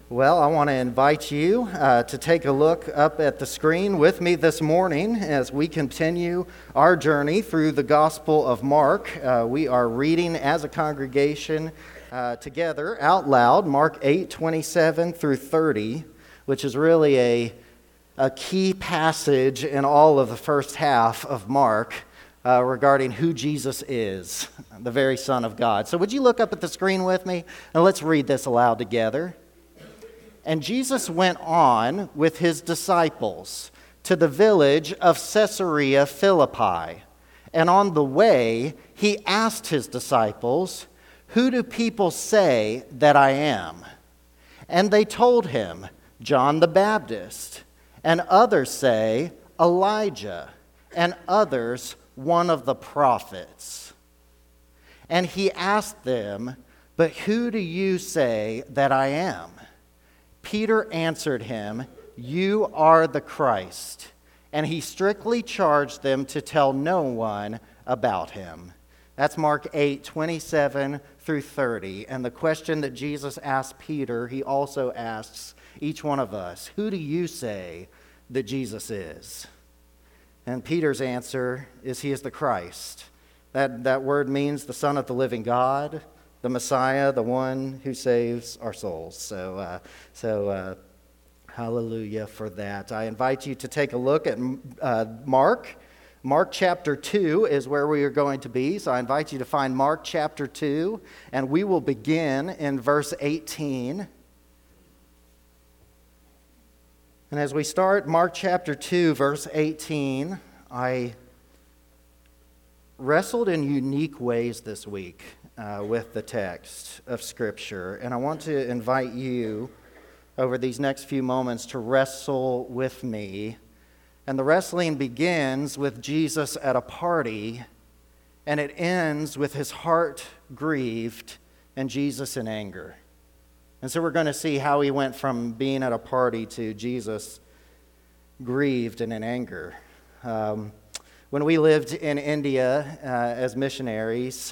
Well, I want to invite you to take a look up at the screen with me this morning as we continue our journey through the Gospel of Mark. We are reading as a congregation together out loud Mark 8:27 through 30, which is really a key passage in all of the first half of Mark regarding who Jesus is, the very Son of God. So would you look up at the screen with me and let's read this aloud together. And Jesus went on with his disciples to the village of Caesarea Philippi. And on the way, he asked his disciples, "Who do people say that I am?" And they told him, "John the Baptist. And others say, Elijah. And others, one of the prophets." And he asked them, "But who do you say that I am?" Peter answered him, "You are the Christ." And he strictly charged them to tell no one about him. That's Mark 8:27 through 30. And the question that Jesus asked Peter, he also asks each one of us, "Who do you say that Jesus is?" And Peter's answer is, he is the Christ. That word means the Son of the living God, the Messiah, the one who saves our souls. So hallelujah for that. I invite you to take a look at Mark. Mark chapter 2 is where we are going to be. So I invite you to find Mark chapter 2, and we will begin in verse 18. And as we start Mark chapter 2, verse 18, I wrestled in unique ways this week with the text of Scripture. And I want to invite you over these next few moments to wrestle with me. And the wrestling begins with Jesus at a party, and it ends with his heart grieved and Jesus in anger. And so we're going to see how he went from being at a party to Jesus grieved and in anger. When we lived in India as missionaries,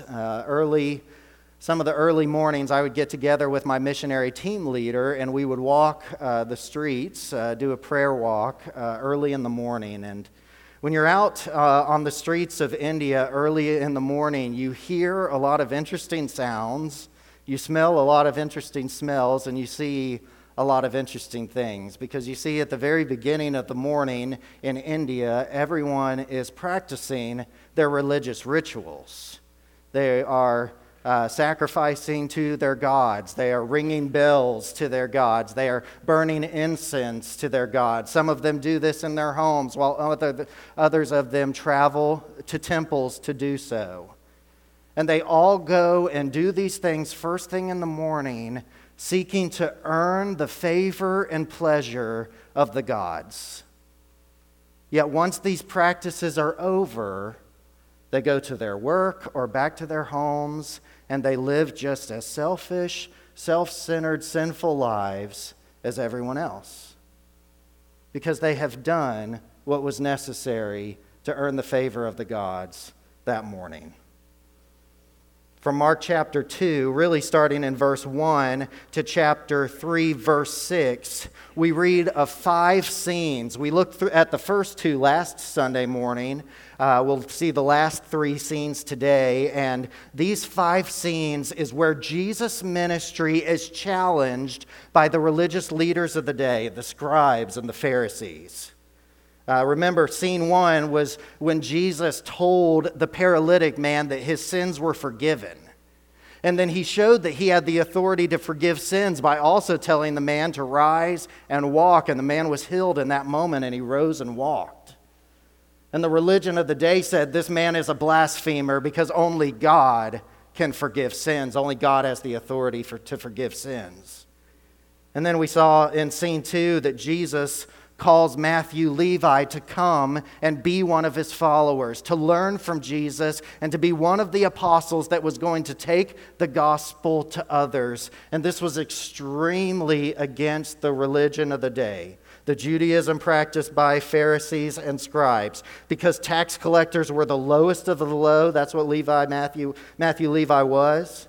some of the early mornings I would get together with my missionary team leader, and we would walk the streets, do a prayer walk early in the morning. And when you're out on the streets of India early in the morning, you hear a lot of interesting sounds, you smell a lot of interesting smells, and you see a lot of interesting things, because you see at the very beginning of the morning in India, everyone is practicing their religious rituals. They are sacrificing to their gods. They are ringing bells to their gods. They are burning incense to their gods. Some of them do this in their homes, while others of them travel to temples to do so. And they all go and do these things first thing in the morning, seeking to earn the favor and pleasure of the gods. Yet once these practices are over, they go to their work or back to their homes, and they live just as selfish, self-centered, sinful lives as everyone else, because they have done what was necessary to earn the favor of the gods that morning. From Mark chapter 2, really starting in verse 1 to chapter 3, verse 6, we read of 5 scenes. We looked at the first 2 last Sunday morning. We'll see the last 3 scenes today. And these 5 scenes is where Jesus' ministry is challenged by the religious leaders of the day, the scribes and the Pharisees. Remember, scene 1 was when Jesus told the paralytic man that his sins were forgiven. And then he showed that he had the authority to forgive sins by also telling the man to rise and walk. And the man was healed in that moment, and he rose and walked. And the religion of the day said this man is a blasphemer because only God can forgive sins. Only God has the authority to forgive sins. And then we saw in scene 2 that Jesus calls Matthew Levi to come and be one of his followers, to learn from Jesus and to be one of the apostles that was going to take the gospel to others. And this was extremely against the religion of the day, the Judaism practiced by Pharisees and scribes, because tax collectors were the lowest of the low. That's what Matthew Levi was.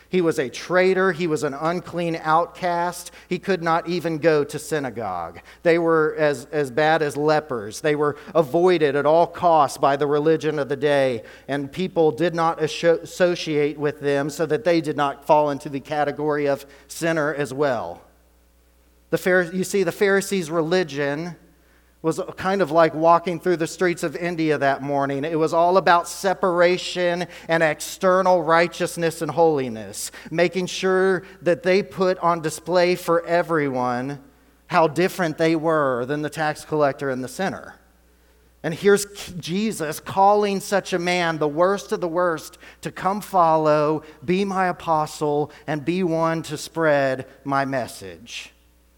He was a traitor. He was an unclean outcast. He could not even go to synagogue. They were as bad as lepers. They were avoided at all costs by the religion of the day, and people did not associate with them so that they did not fall into the category of sinner as well. You see, the Pharisees' religion was kind of like walking through the streets of India that morning. It was all about separation and external righteousness and holiness, making sure that they put on display for everyone how different they were than the tax collector and the sinner. And here's Jesus calling such a man, the worst of the worst, to come follow, be my apostle, and be one to spread my message.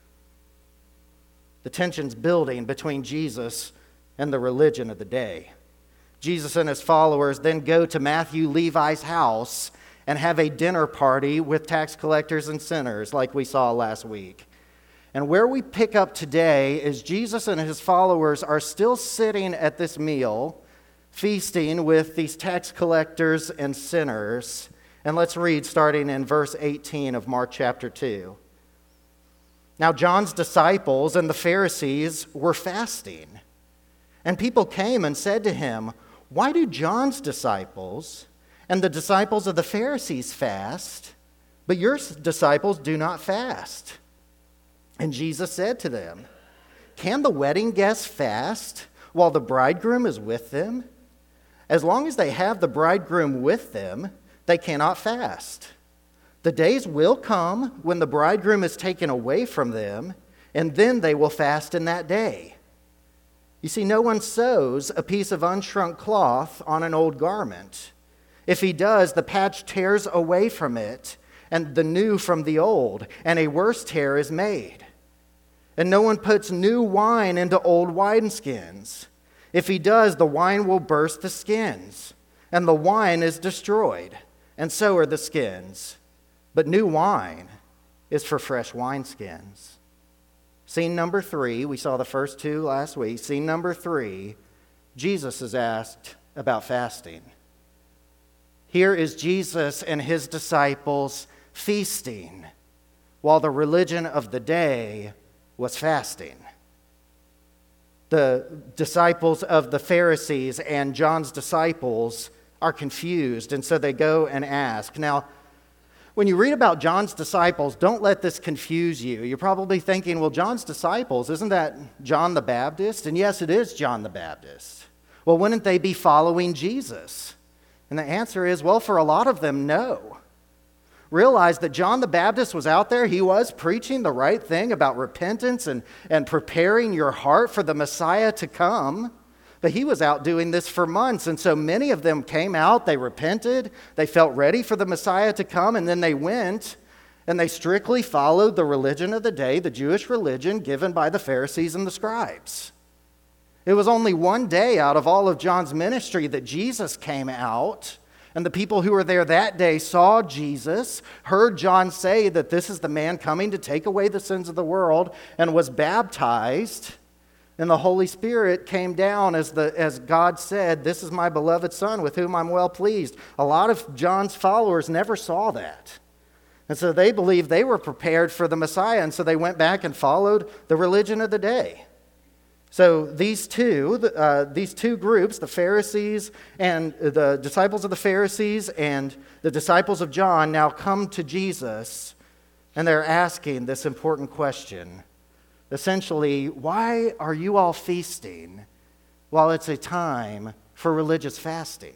The tension's building between Jesus and the religion of the day. Jesus and his followers then go to Matthew Levi's house and have a dinner party with tax collectors and sinners like we saw last week. And where we pick up today is Jesus and his followers are still sitting at this meal, feasting with these tax collectors and sinners. And let's read starting in verse 18 of Mark chapter 2. Now, John's disciples and the Pharisees were fasting. And people came and said to him, "Why do John's disciples and the disciples of the Pharisees fast, but your disciples do not fast?" And Jesus said to them, "Can the wedding guests fast while the bridegroom is with them? As long as they have the bridegroom with them, they cannot fast. The days will come when the bridegroom is taken away from them, and then they will fast in that day. You see, no one sews a piece of unshrunk cloth on an old garment. If he does, the patch tears away from it, and the new from the old, and a worse tear is made. And no one puts new wine into old wineskins. If he does, the wine will burst the skins, and the wine is destroyed, and so are the skins. But new wine is for fresh wineskins." Scene number 3, we saw the first 2 last week. Scene number 3, Jesus is asked about fasting. Here is Jesus and his disciples feasting while the religion of the day was fasting. The disciples of the Pharisees and John's disciples are confused, and so they go and ask. Now, when you read about John's disciples, don't let this confuse you. You're probably thinking, well, John's disciples, isn't that John the Baptist? And yes, it is John the Baptist. Well, wouldn't they be following Jesus? And the answer is, well, for a lot of them, no. Realize that John the Baptist was out there. He was preaching the right thing about repentance and preparing your heart for the Messiah to come. But he was out doing this for months, and so many of them came out, they repented, they felt ready for the Messiah to come, and then they went and they strictly followed the religion of the day, the Jewish religion given by the Pharisees and the scribes. It was only one day out of all of John's ministry that Jesus came out, and the people who were there that day saw Jesus, heard John say that this is the man coming to take away the sins of the world, and was baptized. And the Holy Spirit came down as God said, "This is my beloved Son with whom I'm well pleased." A lot of John's followers never saw that. And so they believed they were prepared for the Messiah, and so they went back and followed the religion of the day. So these two groups, the Pharisees and the disciples of the Pharisees and the disciples of John, now come to Jesus, and they're asking this important question. Essentially, why are you all feasting while it's a time for religious fasting?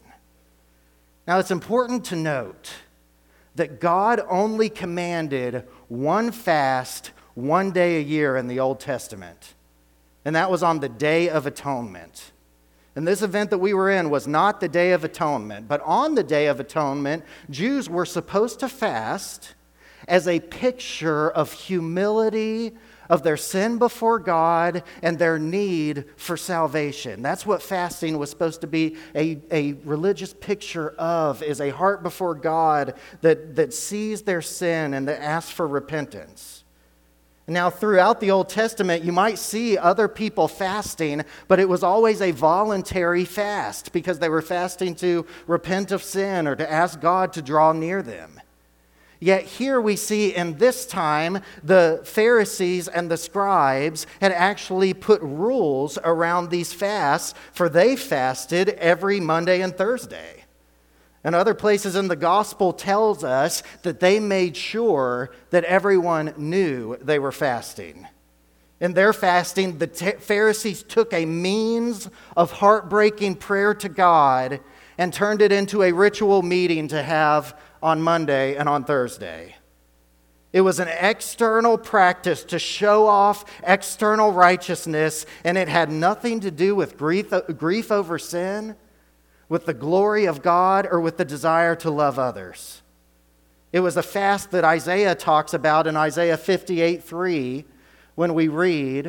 Now, it's important to note that God only commanded one fast one day a year in the Old Testament, and that was on the Day of Atonement. And this event that we were in was not the Day of Atonement, but on the Day of Atonement, Jews were supposed to fast as a picture of humility, of their sin before God and their need for salvation. That's what fasting was supposed to be a religious picture of, is a heart before God that sees their sin and that asks for repentance. Now, throughout the Old Testament, you might see other people fasting, but it was always a voluntary fast because they were fasting to repent of sin or to ask God to draw near them. Yet here we see in this time, the Pharisees and the scribes had actually put rules around these fasts, for they fasted every Monday and Thursday. And other places in the gospel tells us that they made sure that everyone knew they were fasting. In their fasting, the Pharisees took a means of heartbreaking prayer to God and turned it into a ritual meeting to have on Monday and on Thursday. It was an external practice to show off external righteousness, and it had nothing to do with grief over sin, with the glory of God, or with the desire to love others. It was a fast that Isaiah talks about in Isaiah 58:3, when we read,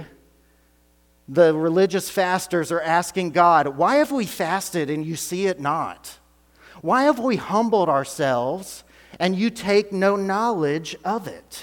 the religious fasters are asking God, "Why have we fasted and you see it not? Why have we humbled ourselves and you take no knowledge of it?"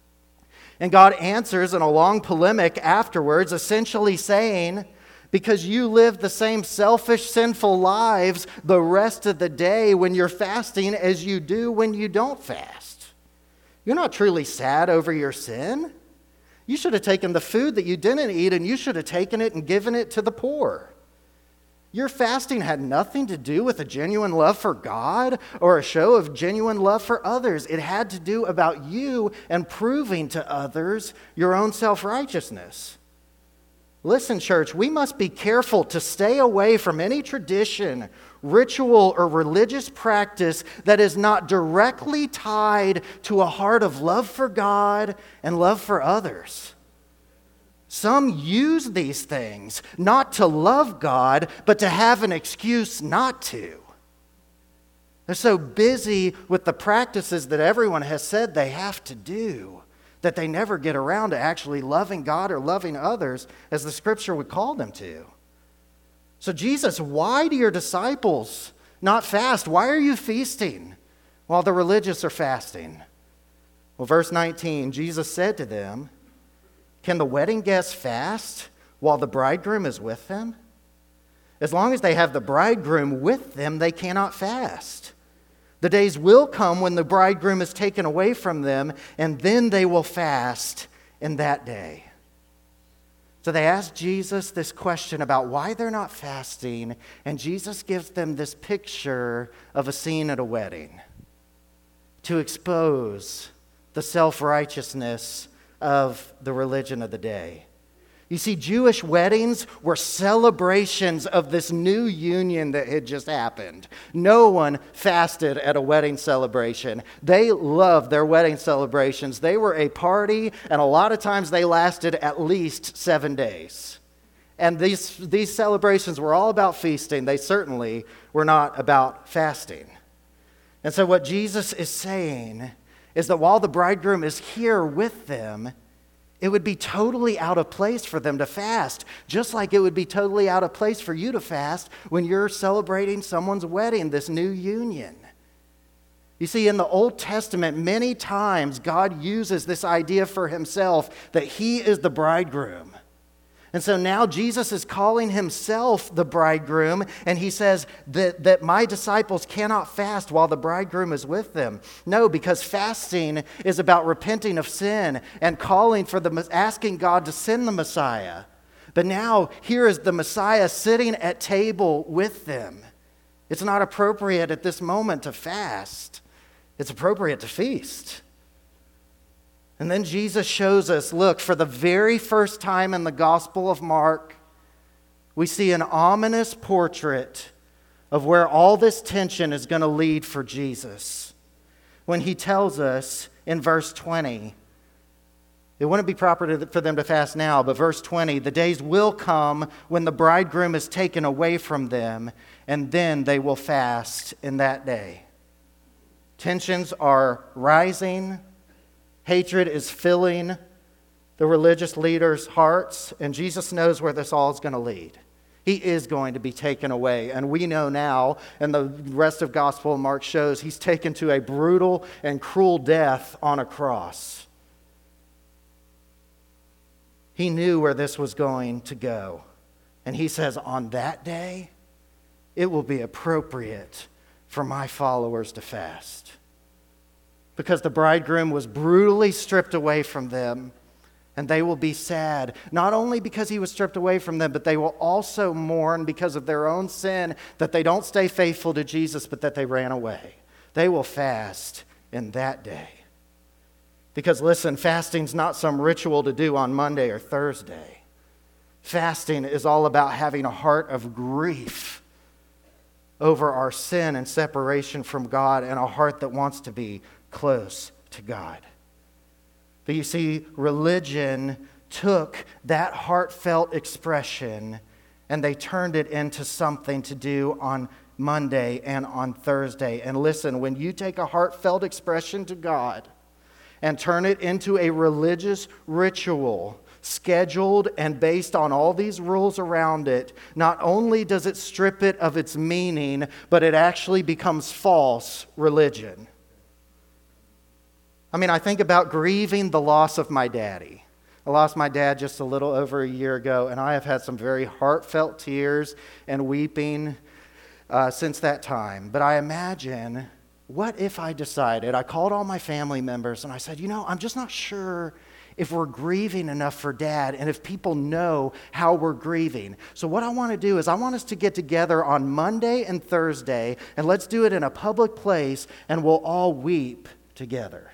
And God answers in a long polemic afterwards, essentially saying, because you live the same selfish, sinful lives the rest of the day when you're fasting as you do when you don't fast. You're not truly sad over your sin. You should have taken the food that you didn't eat and you should have taken it and given it to the poor. Your fasting had nothing to do with a genuine love for God or a show of genuine love for others. It had to do about you and proving to others your own self-righteousness. Listen, church, we must be careful to stay away from any tradition, ritual, or religious practice that is not directly tied to a heart of love for God and love for others. Some use these things not to love God, but to have an excuse not to. They're so busy with the practices that everyone has said they have to do that they never get around to actually loving God or loving others as the Scripture would call them to. So Jesus, why do your disciples not fast? Why are you feasting while the religious are fasting? Well, verse 19, Jesus said to them, "Can the wedding guests fast while the bridegroom is with them? As long as they have the bridegroom with them, they cannot fast. The days will come when the bridegroom is taken away from them, and then they will fast in that day." So they asked Jesus this question about why they're not fasting, and Jesus gives them this picture of a scene at a wedding to expose the self-righteousness of the religion of the day. You see, Jewish weddings were celebrations of this new union that had just happened. No one fasted at a wedding celebration. They loved their wedding celebrations. They were a party, and a lot of times they lasted at least 7 days. And these celebrations were all about feasting. They certainly were not about fasting. And so what Jesus is saying is that while the bridegroom is here with them, it would be totally out of place for them to fast, just like it would be totally out of place for you to fast when you're celebrating someone's wedding, this new union. You see, in the Old Testament, many times God uses this idea for himself that he is the bridegroom. And so now Jesus is calling himself the bridegroom, and he says that my disciples cannot fast while the bridegroom is with them. No, because fasting is about repenting of sin and asking God to send the Messiah. But now here is the Messiah sitting at table with them. It's not appropriate at this moment to fast. It's appropriate to feast. And then Jesus shows us, look, for the very first time in the Gospel of Mark, we see an ominous portrait of where all this tension is going to lead for Jesus. When he tells us in verse 20, it wouldn't be proper for them to fast now, but verse 20, the days will come when the bridegroom is taken away from them, and then they will fast in that day. Tensions are rising. Hatred is filling the religious leaders' hearts, and Jesus knows where this all is going to lead. He is going to be taken away, and we know now, and the rest of Gospel of Mark shows, he's taken to a brutal and cruel death on a cross. He knew where this was going to go, and he says, on that day, it will be appropriate for my followers to fast. because the bridegroom was brutally stripped away from them. And they will be sad, not only because he was stripped away from them, but they will also mourn because of their own sin, that they don't stay faithful to Jesus, but that they ran away. They will fast in that day. Because listen, fasting's not some ritual to do on Monday or Thursday. Fasting is all about having a heart of grief over our sin and separation from God, and a heart that wants to be close to God. But you see, religion took that heartfelt expression and they turned it into something to do on Monday and on Thursday. And listen, when you take a heartfelt expression to God and turn it into a religious ritual, scheduled and based on all these rules around it, not only does it strip it of its meaning, but it actually becomes false religion. I mean, I think about grieving the loss of my daddy. I lost my dad just a little over a year ago, and I have had some very heartfelt tears and weeping since that time. But I imagine, what if I decided, I called all my family members and I said, I'm just not sure if we're grieving enough for Dad and if people know how we're grieving. So what I want to do is I want us to get together on Monday and Thursday, and let's do it in a public place, and we'll all weep together.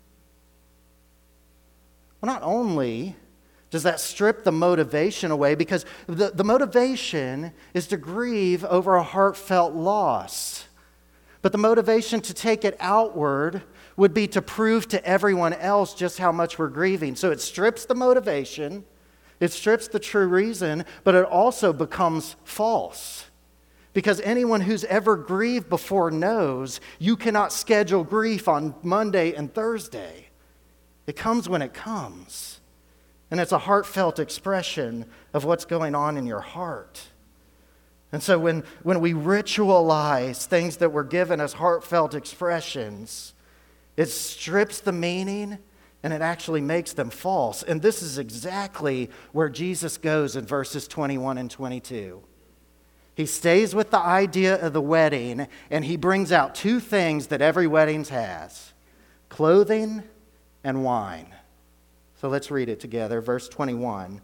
Well, not only does that strip the motivation away, because the motivation is to grieve over a heartfelt loss. But the motivation to take it outward would be to prove to everyone else just how much we're grieving. So it strips the motivation, it strips the true reason, but it also becomes false. Because anyone who's ever grieved before knows you cannot schedule grief on Monday and Thursday. It comes when it comes. And it's a heartfelt expression of what's going on in your heart. And so when we ritualize things that were given as heartfelt expressions, it strips the meaning and it actually makes them false. And this is exactly where Jesus goes in verses 21 and 22. He stays with the idea of the wedding, and he brings out two things that every wedding has: clothing and wine. So let's read it together. Verse 21.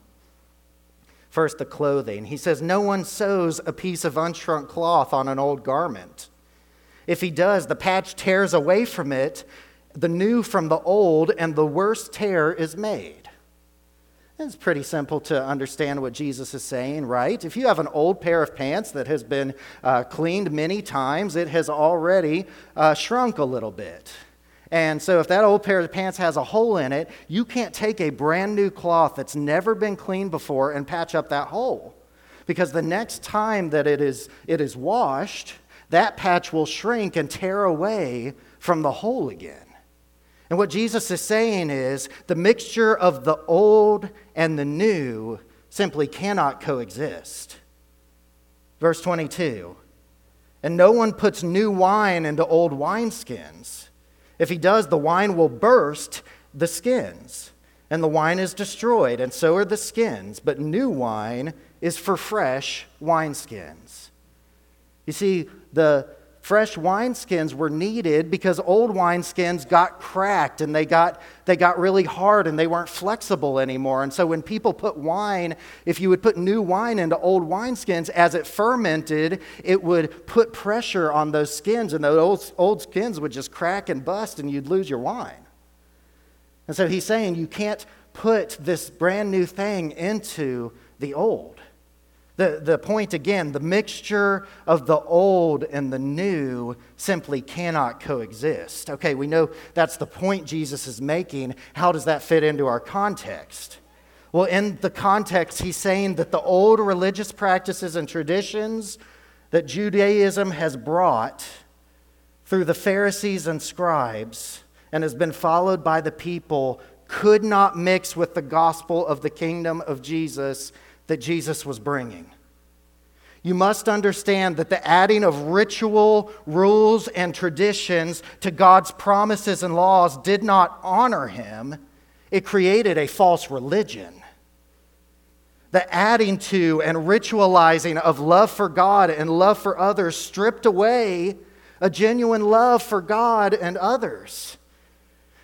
First, the clothing. He says, "No one sews a piece of unshrunk cloth on an old garment. If he does, the patch tears away from it, the new from the old, and the worst tear is made." It's pretty simple to understand what Jesus is saying, right? If you have an old pair of pants that has been cleaned many times, it has already shrunk a little bit. And so if that old pair of pants has a hole in it, you can't take a brand new cloth that's never been cleaned before and patch up that hole. Because the next time that it is washed, that patch will shrink and tear away from the hole again. And what Jesus is saying is the mixture of the old and the new simply cannot coexist. Verse 22, "And no one puts new wine into old wineskins. If he does, the wine will burst the skins, and the wine is destroyed, and so are the skins. But new wine is for fresh wineskins." You see, the fresh wineskins were needed because old wineskins got cracked and they got really hard and they weren't flexible anymore. And so when people put wine, if you would put new wine into old wineskins, as it fermented, it would put pressure on those skins, and those old skins would just crack and bust and you'd lose your wine. And so he's saying you can't put this brand new thing into the old. The point again, the mixture of the old and the new simply cannot coexist. Okay, we know that's the point Jesus is making. How does that fit into our context? Well, in the context, he's saying that the old religious practices and traditions that Judaism has brought through the Pharisees and scribes and has been followed by the people could not mix with the gospel of the kingdom of Jesus that Jesus was bringing. You must understand that the adding of ritual, rules, and traditions to God's promises and laws did not honor him. It created a false religion. The adding to and ritualizing of love for God and love for others stripped away a genuine love for God and others.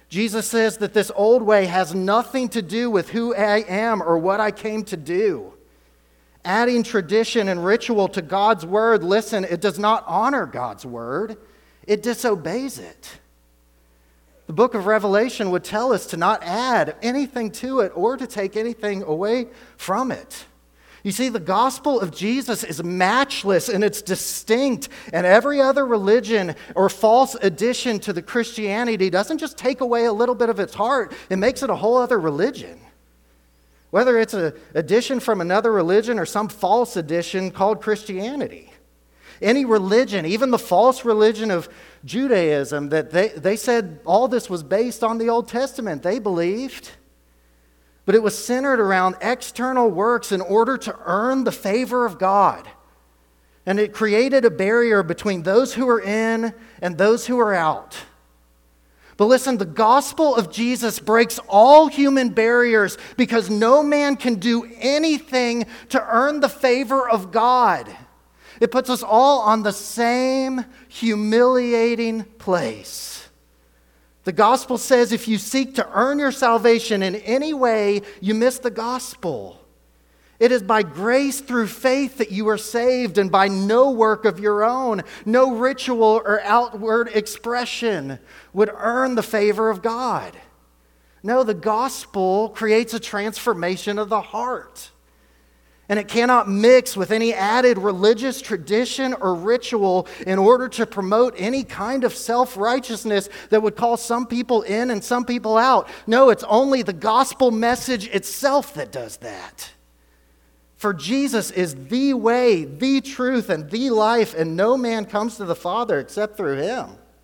Jesus says that this old way has nothing to do with who I am or what I came to do. Adding tradition and ritual to God's word, listen, it does not honor God's word. It disobeys it. The book of Revelation would tell us to not add anything to it or to take anything away from it. You see, the gospel of Jesus is matchless and it's distinct, and every other religion or false addition to the Christianity doesn't just take away a little bit of its heart, it makes it a whole other religion. Whether it's an addition from another religion or some false addition called Christianity. Any religion, even the false religion of Judaism, that they said all this was based on the Old Testament, they believed. But it was centered around external works in order to earn the favor of God. And it created a barrier between those who are in and those who are out. But listen, the gospel of Jesus breaks all human barriers because no man can do anything to earn the favor of God. It puts us all on the same humiliating place. The gospel says if you seek to earn your salvation in any way, you miss the gospel. It is by grace through faith that you are saved, and by no work of your own. No ritual or outward expression would earn the favor of God. No, the gospel creates a transformation of the heart. And it cannot mix with any added religious tradition or ritual in order to promote any kind of self-righteousness that would call some people in and some people out. No, it's only the gospel message itself that does that. For Jesus is the way, the truth, and the life, and no man comes to the Father except through him.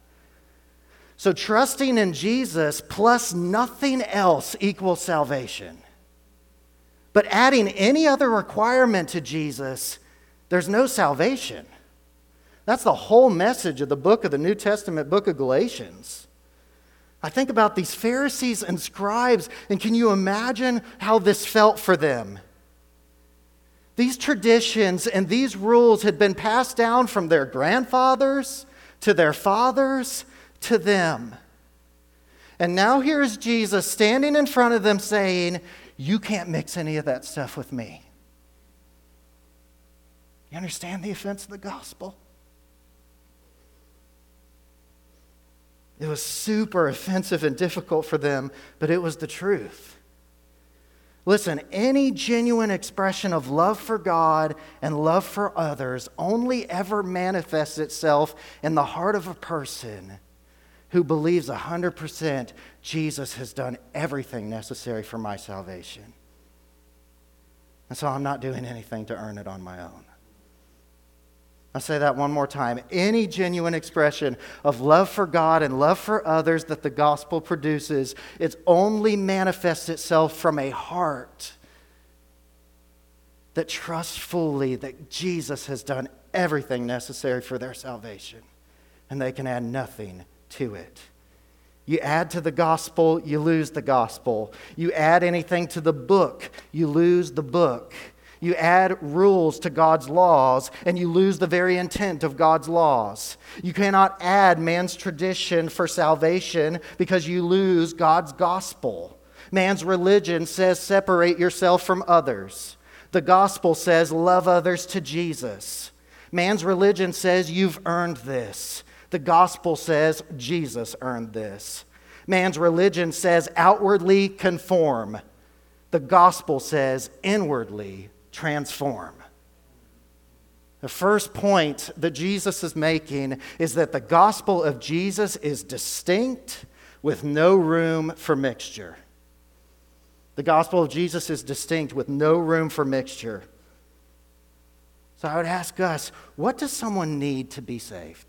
So trusting in Jesus plus nothing else equals salvation. But adding any other requirement to Jesus, there's no salvation. That's the whole message of the book of the New Testament, book of Galatians. I think about these Pharisees and scribes, and can you imagine how this felt for them? These traditions and these rules had been passed down from their grandfathers to their fathers to them. And now here's Jesus standing in front of them saying, you can't mix any of that stuff with me. You understand the offense of the gospel? It was super offensive and difficult for them, but it was the truth. Listen, any genuine expression of love for God and love for others only ever manifests itself in the heart of a person who believes 100% Jesus has done everything necessary for my salvation. And so I'm not doing anything to earn it on my own. I'll say that one more time. Any genuine expression of love for God and love for others that the gospel produces, it only manifests itself from a heart that trusts fully that Jesus has done everything necessary for their salvation, and they can add nothing to it. You add to the gospel, you lose the gospel. You add anything to the book, you lose the book. You add rules to God's laws, and you lose the very intent of God's laws. You cannot add man's tradition for salvation because you lose God's gospel. Man's religion says separate yourself from others. The gospel says love others to Jesus. Man's religion says you've earned this. The gospel says Jesus earned this. Man's religion says outwardly conform. The gospel says inwardly transform. The first point that Jesus is making is that the gospel of Jesus is distinct with no room for mixture. The gospel of Jesus is distinct with no room for mixture. So I would ask us, what does someone need to be saved?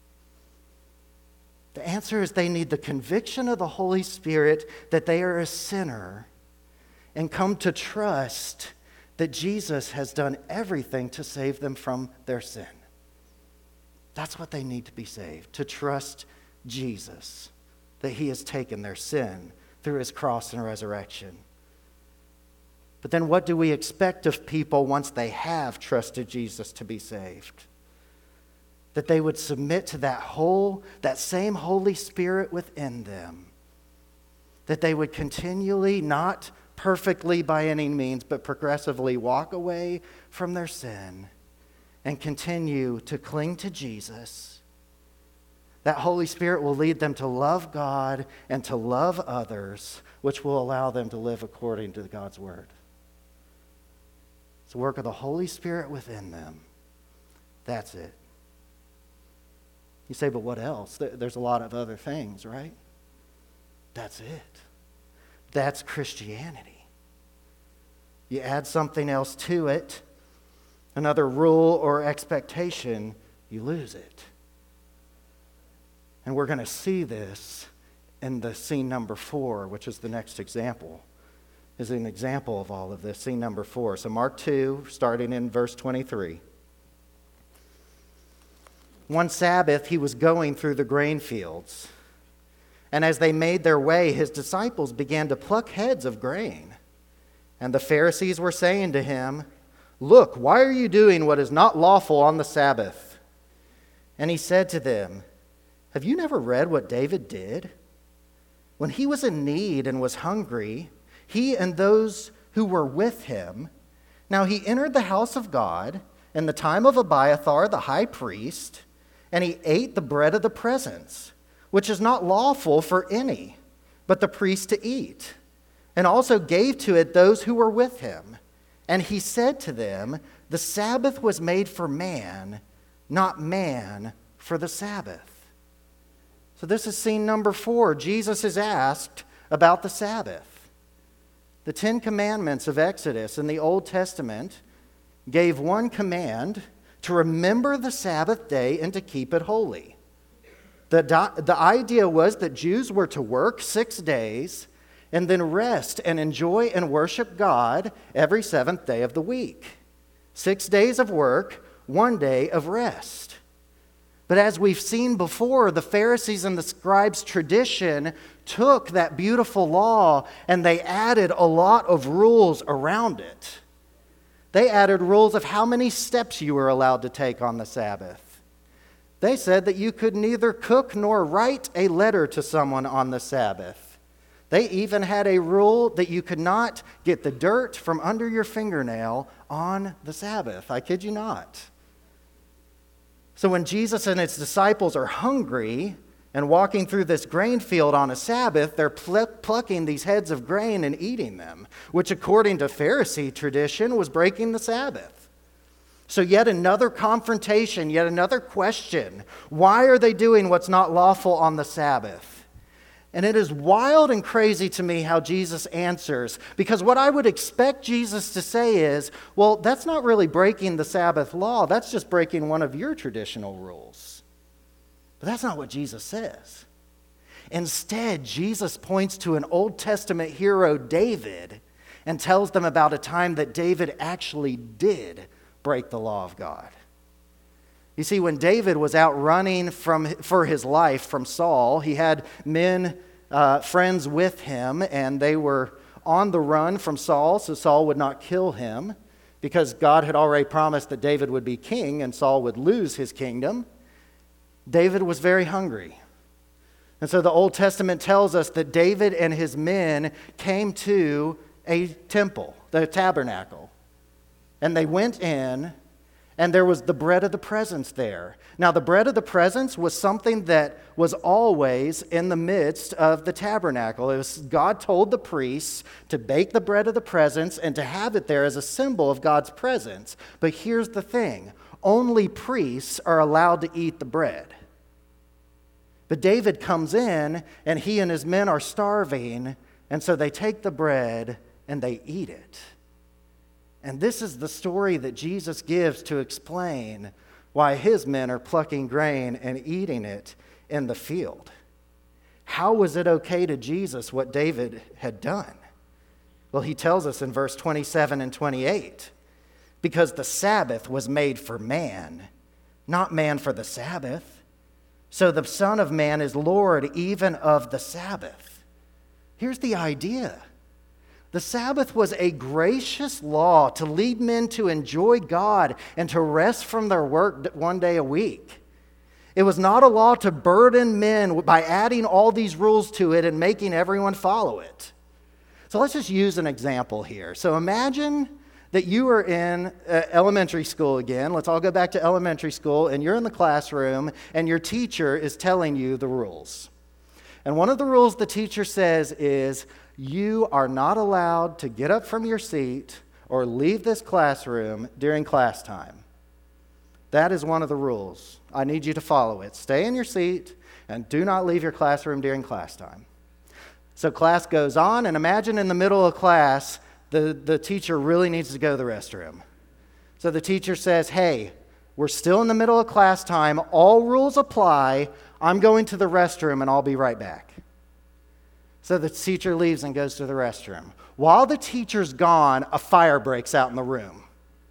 The answer is they need the conviction of the Holy Spirit that they are a sinner and come to trust that Jesus has done everything to save them from their sin. That's what they need to be saved, to trust Jesus, that he has taken their sin through his cross and resurrection. But then what do we expect of people once they have trusted Jesus to be saved? That they would submit to that same Holy Spirit within them that they would continually, not perfectly by any means, but progressively walk away from their sin and continue to cling to Jesus. That Holy Spirit will lead them to love God and to love others, which will allow them to live according to God's word. It's the work of the Holy Spirit within them. That's it. You say, but what else? There's a lot of other things, right? That's it. That's Christianity. You add something else to it, another rule or expectation, you lose it. And we're going to see this in the scene number 4, which is the next example, is an example of all of this, scene number 4. So Mark 2, starting in verse 23. One Sabbath, he was going through the grain fields. And as they made their way, his disciples began to pluck heads of grain. And the Pharisees were saying to him, "Look, why are you doing what is not lawful on the Sabbath?" And he said to them, "Have you never read what David did? When he was in need and was hungry, he and those who were with him, now he entered the house of God in the time of Abiathar the high priest, and he ate the bread of the presence, which is not lawful for any, but the priest to eat, and also gave to it those who were with him. And he said to them, the Sabbath was made for man, not man for the Sabbath." So this is scene number 4. Jesus is asked about the Sabbath. The 10 Commandments of Exodus in the Old Testament gave one command: to remember the Sabbath day and to keep it holy. The idea was that Jews were to work 6 days and then rest and enjoy and worship God every 7th day of the week. 6 days of work, 1 day of rest. But as we've seen before, the Pharisees and the scribes' tradition took that beautiful law and they added a lot of rules around it. They added rules of how many steps you were allowed to take on the Sabbath. They said that you could neither cook nor write a letter to someone on the Sabbath. They even had a rule that you could not get the dirt from under your fingernail on the Sabbath. I kid you not. So when Jesus and his disciples are hungry and walking through this grain field on a Sabbath, they're plucking these heads of grain and eating them, which according to Pharisee tradition was breaking the Sabbath. So yet another confrontation, yet another question. Why are they doing what's not lawful on the Sabbath? And it is wild and crazy to me how Jesus answers, because what I would expect Jesus to say is, well, that's not really breaking the Sabbath law, that's just breaking one of your traditional rules. But that's not what Jesus says. Instead, Jesus points to an Old Testament hero, David, and tells them about a time that David actually did break the law of God. You see, when David was out running for his life from Saul, he had men, friends with him, and they were on the run from Saul, so Saul would not kill him, because God had already promised that David would be king and Saul would lose his kingdom. David was very hungry. And so the Old Testament tells us that David and his men came to a temple, the tabernacle. And they went in, and there was the bread of the presence there. Now, the bread of the presence was something that was always in the midst of the tabernacle. It was, God told the priests to bake the bread of the presence and to have it there as a symbol of God's presence. But here's the thing. Only priests are allowed to eat the bread. But David comes in, and he and his men are starving, and so they take the bread and they eat it. And this is the story that Jesus gives to explain why his men are plucking grain and eating it in the field. How was it okay to Jesus what David had done? Well, he tells us in verse 27 and 28. Because the Sabbath was made for man, not man for the Sabbath. So the Son of Man is Lord even of the Sabbath. Here's the idea. The Sabbath was a gracious law to lead men to enjoy God and to rest from their work 1 day a week. It was not a law to burden men by adding all these rules to it and making everyone follow it. So let's just use an example here. So imagine that you are in elementary school again. Let's all go back to elementary school, and you're in the classroom, and your teacher is telling you the rules. And one of the rules the teacher says is, you are not allowed to get up from your seat or leave this classroom during class time. That is one of the rules. I need you to follow it. Stay in your seat and do not leave your classroom during class time. So class goes on, and imagine in the middle of class, the teacher really needs to go to the restroom. So the teacher says, hey, we're still in the middle of class time. All rules apply. I'm going to the restroom, and I'll be right back. So the teacher leaves and goes to the restroom. While the teacher's gone, a fire breaks out in the room.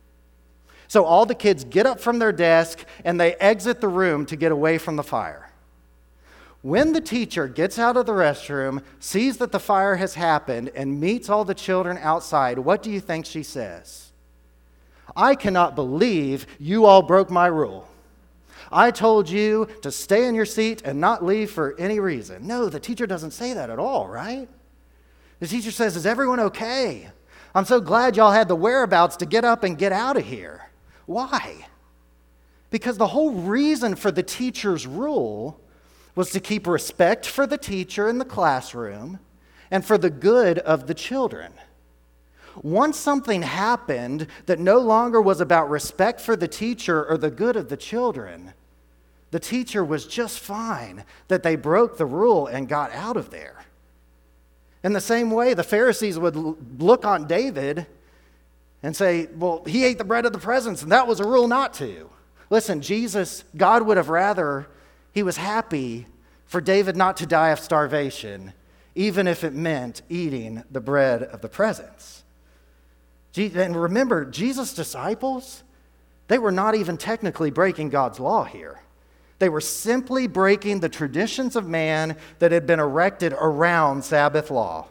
So all the kids get up from their desk, and they exit the room to get away from the fire. When the teacher gets out of the restroom, sees that the fire has happened, and meets all the children outside, what do you think she says? I cannot believe you all broke my rule. I told you to stay in your seat and not leave for any reason. No, the teacher doesn't say that at all, right? The teacher says, is everyone okay? I'm so glad y'all had the whereabouts to get up and get out of here. Why? Because the whole reason for the teacher's rule was to keep respect for the teacher in the classroom and for the good of the children. Once something happened that no longer was about respect for the teacher or the good of the children, the teacher was just fine that they broke the rule and got out of there. In the same way, the Pharisees would look on David and say, well, he ate the bread of the presence, and that was a rule not to. Listen, God would have rather, he was happy for David not to die of starvation, even if it meant eating the bread of the presence. And remember, Jesus' disciples, they were not even technically breaking God's law here. They were simply breaking the traditions of man that had been erected around Sabbath law.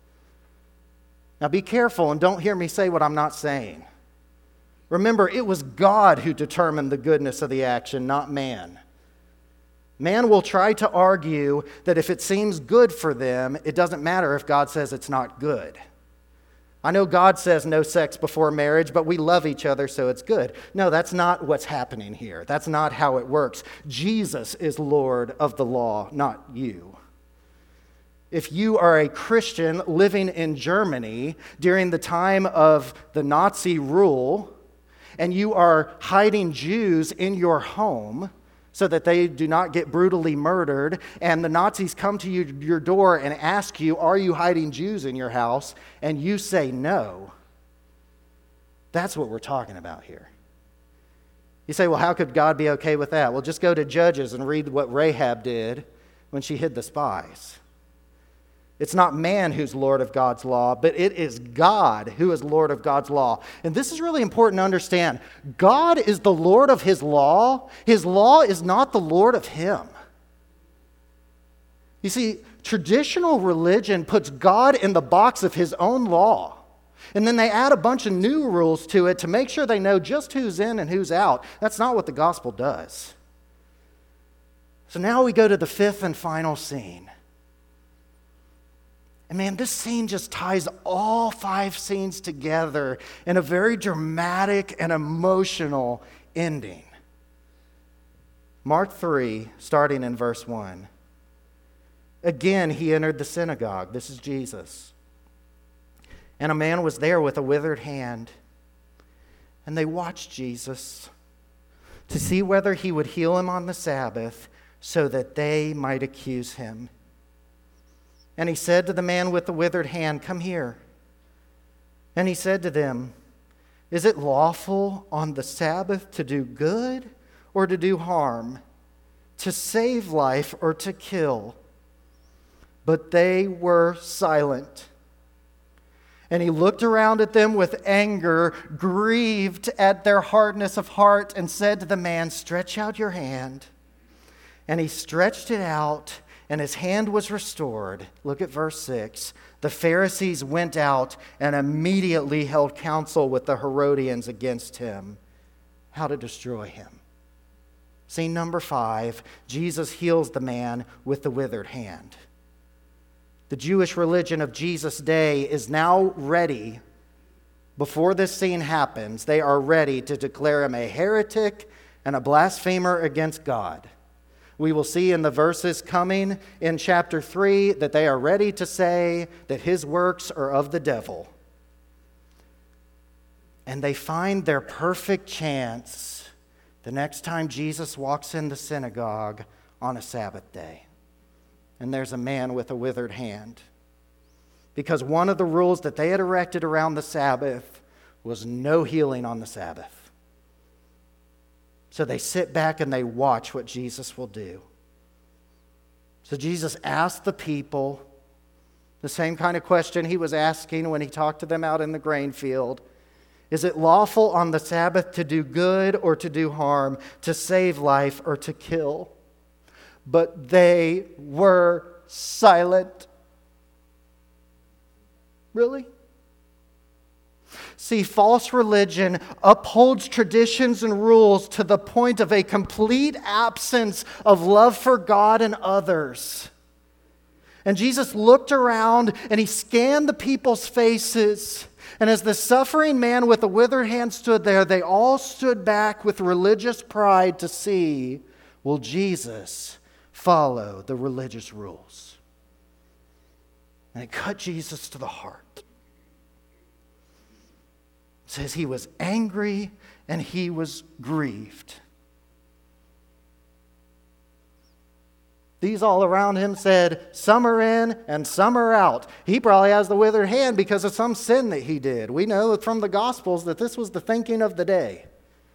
Now be careful and don't hear me say what I'm not saying. Remember, it was God who determined the goodness of the action, not man. Man will try to argue that if it seems good for them, it doesn't matter if God says it's not good. I know God says no sex before marriage, but we love each other, so it's good. No, that's not what's happening here. That's not how it works. Jesus is Lord of the law, not you. If you are a Christian living in Germany during the time of the Nazi rule, and you are hiding Jews in your home so that they do not get brutally murdered, and the Nazis come to your door and ask you, are you hiding Jews in your house? And you say no. That's what we're talking about here. You say, well, how could God be okay with that? Well, just go to Judges and read what Rahab did when she hid the spies. It's not man who's Lord of God's law, but it is God who is Lord of God's law. And this is really important to understand. God is the Lord of his law. His law is not the Lord of him. You see, traditional religion puts God in the box of his own law. And then they add a bunch of new rules to it to make sure they know just who's in and who's out. That's not what the gospel does. So now we go to the fifth and final scene. And man, this scene just ties all 5 scenes together in a very dramatic and emotional ending. Mark 3, starting in verse 1. Again, he entered the synagogue. This is Jesus. And a man was there with a withered hand. And they watched Jesus to see whether he would heal him on the Sabbath so that they might accuse him. And he said to the man with the withered hand, come here. And he said to them, is it lawful on the Sabbath to do good or to do harm, to save life or to kill? But they were silent. And he looked around at them with anger, grieved at their hardness of heart, and said to the man, stretch out your hand. And he stretched it out, and his hand was restored. Look at verse 6. The Pharisees went out and immediately held counsel with the Herodians against him, how to destroy him. Scene number 5, Jesus heals the man with the withered hand. The Jewish religion of Jesus' day is now ready. Before this scene happens, they are ready to declare him a heretic and a blasphemer against God. We will see in the verses coming in chapter 3 that they are ready to say that his works are of the devil. And they find their perfect chance the next time Jesus walks in the synagogue on a Sabbath day. And there's a man with a withered hand. Because one of the rules that they had erected around the Sabbath was no healing on the Sabbath. So they sit back and they watch what Jesus will do. So Jesus asked the people the same kind of question he was asking when he talked to them out in the grain field. Is it lawful on the Sabbath to do good or to do harm, to save life or to kill? But they were silent. Really? See, false religion upholds traditions and rules to the point of a complete absence of love for God and others. And Jesus looked around and he scanned the people's faces. And as the suffering man with the withered hand stood there, they all stood back with religious pride to see, will Jesus follow the religious rules? And it cut Jesus to the heart. It says he was angry and he was grieved. These all around him said, some are in and some are out. He probably has the withered hand because of some sin that he did. We know from the Gospels that this was the thinking of the day.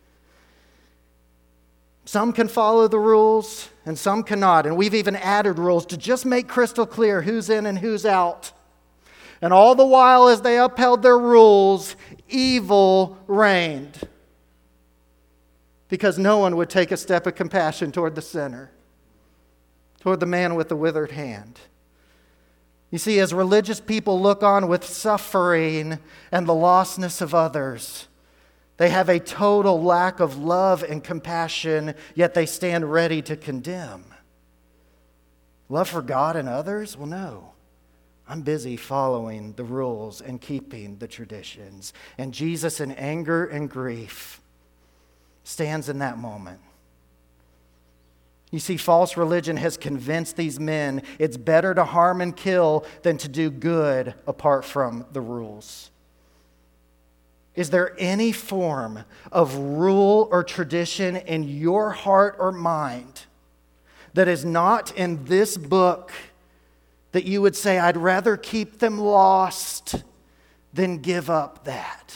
Some can follow the rules and some cannot. And we've even added rules to just make crystal clear who's in and who's out. And all the while as they upheld their rules, evil reigned. Because no one would take a step of compassion toward the sinner, toward the man with the withered hand. You see, as religious people look on with suffering and the lostness of others, they have a total lack of love and compassion, yet they stand ready to condemn. Love for God and others? Well, no. I'm busy following the rules and keeping the traditions. And Jesus, in anger and grief, stands in that moment. You see, false religion has convinced these men it's better to harm and kill than to do good apart from the rules. Is there any form of rule or tradition in your heart or mind that is not in this book that you would say, I'd rather keep them lost than give up that?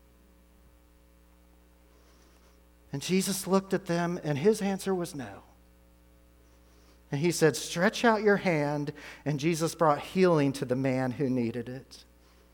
And Jesus looked at them, and his answer was no. And he said, stretch out your hand, and Jesus brought healing to the man who needed it.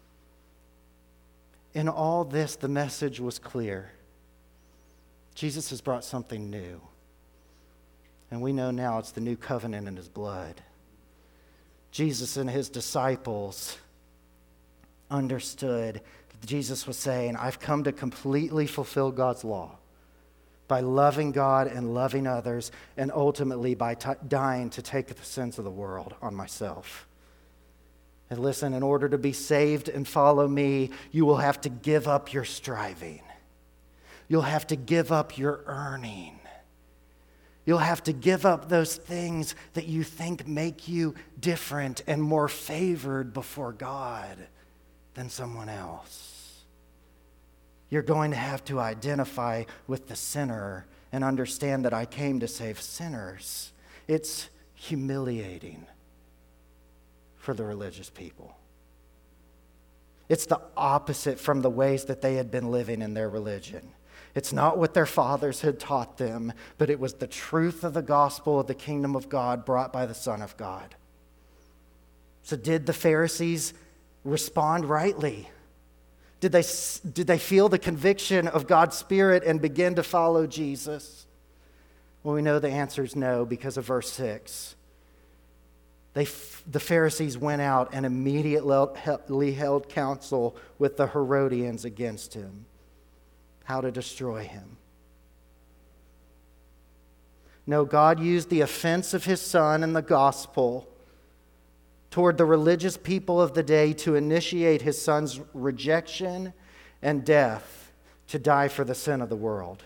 In all this, the message was clear. Jesus has brought something new. And we know now it's the new covenant in his blood. Jesus and his disciples understood that Jesus was saying, I've come to completely fulfill God's law by loving God and loving others, and ultimately by dying to take the sins of the world on myself. And listen, in order to be saved and follow me, you will have to give up your striving. You'll have to give up your earning. You'll have to give up those things that you think make you different and more favored before God than someone else. You're going to have to identify with the sinner and understand that I came to save sinners. It's humiliating for the religious people. It's the opposite from the ways that they had been living in their religion. It's not what their fathers had taught them, but it was the truth of the gospel of the kingdom of God brought by the Son of God. So did the Pharisees respond rightly? Did they feel the conviction of God's Spirit and begin to follow Jesus? Well, we know the answer is no because of verse 6. The Pharisees went out and immediately held counsel with the Herodians against him, how to destroy him. No, God used the offense of his Son and the gospel toward the religious people of the day to initiate his Son's rejection and death to die for the sin of the world.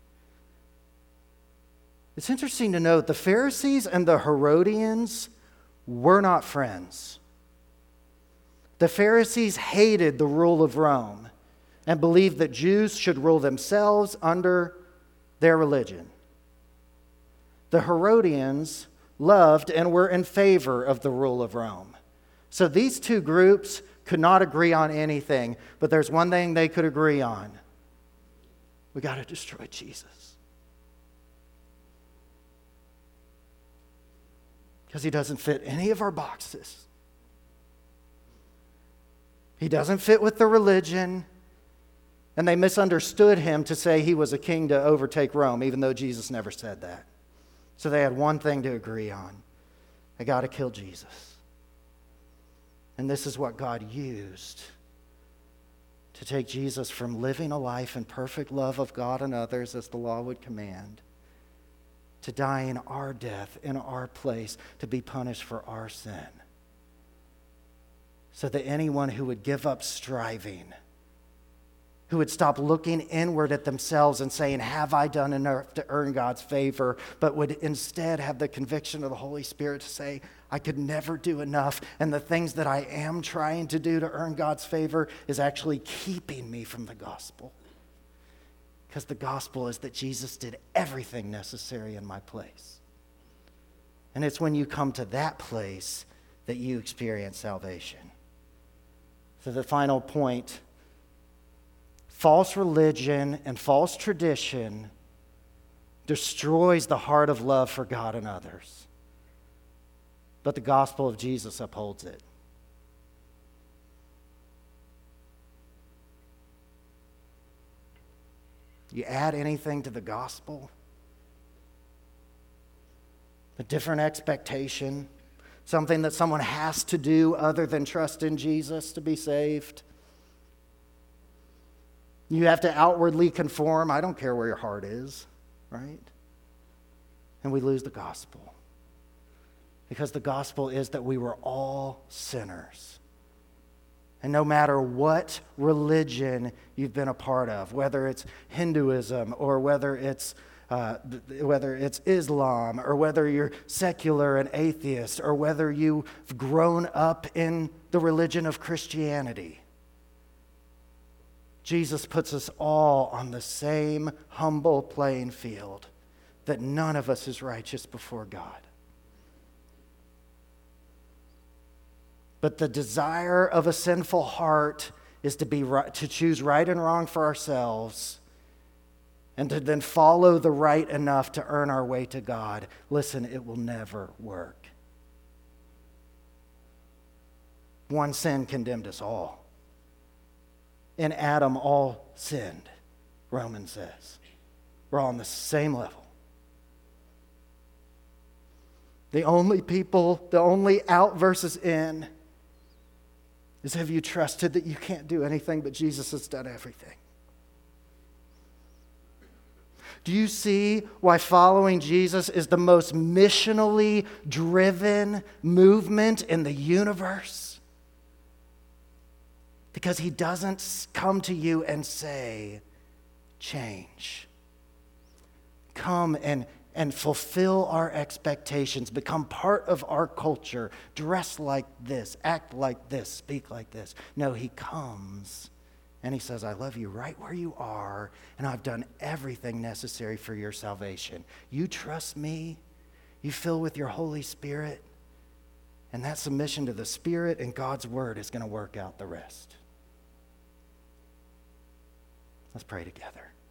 It's interesting to note the Pharisees and the Herodians were not friends. The Pharisees hated the rule of Rome and believed that Jews should rule themselves under their religion. The Herodians loved and were in favor of the rule of Rome. So these two groups could not agree on anything, but there's one thing they could agree on. We got to destroy Jesus. Because he doesn't fit any of our boxes. He doesn't fit with the religion. And they misunderstood him to say he was a king to overtake Rome, even though Jesus never said that. So they had one thing to agree on. They got to kill Jesus. And this is what God used to take Jesus from living a life in perfect love of God and others as the law would command, to die in our death, in our place, to be punished for our sin. So that anyone who would give up striving, who would stop looking inward at themselves and saying, have I done enough to earn God's favor, but would instead have the conviction of the Holy Spirit to say, I could never do enough, and the things that I am trying to do to earn God's favor is actually keeping me from the gospel. Because the gospel is that Jesus did everything necessary in my place. And it's when you come to that place that you experience salvation. So the final point, false religion and false tradition destroys the heart of love for God and others. But the gospel of Jesus upholds it. You add anything to the gospel, a different expectation, something that someone has to do other than trust in Jesus to be saved. You have to outwardly conform. I don't care where your heart is, right? And we lose the gospel. Because the gospel is that we were all sinners. And no matter what religion you've been a part of, whether it's Hinduism or whether it's Islam, or whether you're secular and atheist, or whether you've grown up in the religion of Christianity, Jesus puts us all on the same humble playing field, that none of us is righteous before God. But the desire of a sinful heart is to choose right and wrong for ourselves, and to then follow the right enough to earn our way to God. Listen, it will never work. One sin condemned us all. In Adam, all sinned, Romans says. We're all on the same level. The only out versus in is, have you trusted that you can't do anything, but Jesus has done everything? Do you see why following Jesus is the most missionally driven movement in the universe? Because he doesn't come to you and say, change. Come and fulfill our expectations, become part of our culture, dress like this, act like this, speak like this. No, he comes and he says, I love you right where you are, and I've done everything necessary for your salvation. You trust me, you fill with your Holy Spirit, and that submission to the Spirit and God's Word is going to work out the rest. Let's pray together.